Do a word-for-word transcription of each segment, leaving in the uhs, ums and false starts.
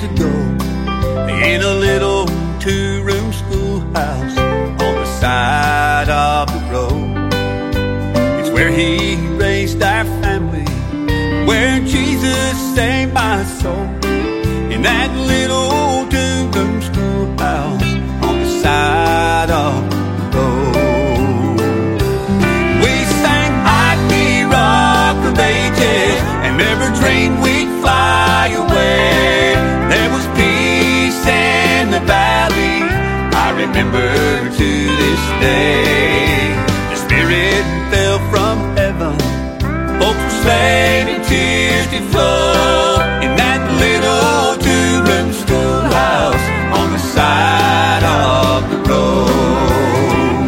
ago, in a little two-room schoolhouse on the side of the road. It's where he raised our family, where Jesus saved my soul. In that little two-room schoolhouse on the side of the road. We sang I'd Be Rock of Ages and never dreamed we'd fly away. There was peace in the valley, I remember to this day. The Spirit fell from heaven, folks were slain and tears did flow in that little two-room schoolhouse on the side of the road.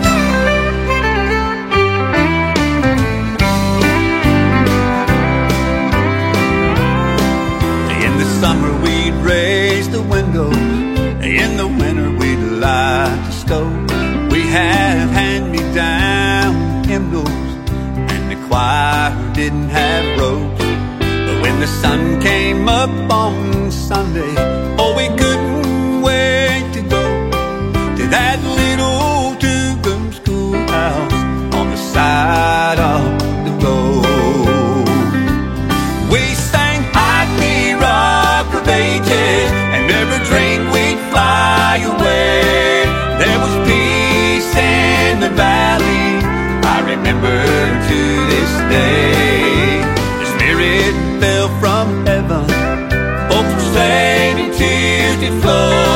In the summer we'd raise the windows, in the winter we'd light the stove. We have hand-me-down hymnals, and the choir didn't have robes. But when the sun came up on Sunday, oh, we couldn't wait to go to that little two-room schoolhouse on the side of the road. We sang I'd Be Rock of Ages and never dreamed we'd fly away. There was peace in the valley, I remember to this day. The Spirit fell from heaven, folks were slain and tears did flow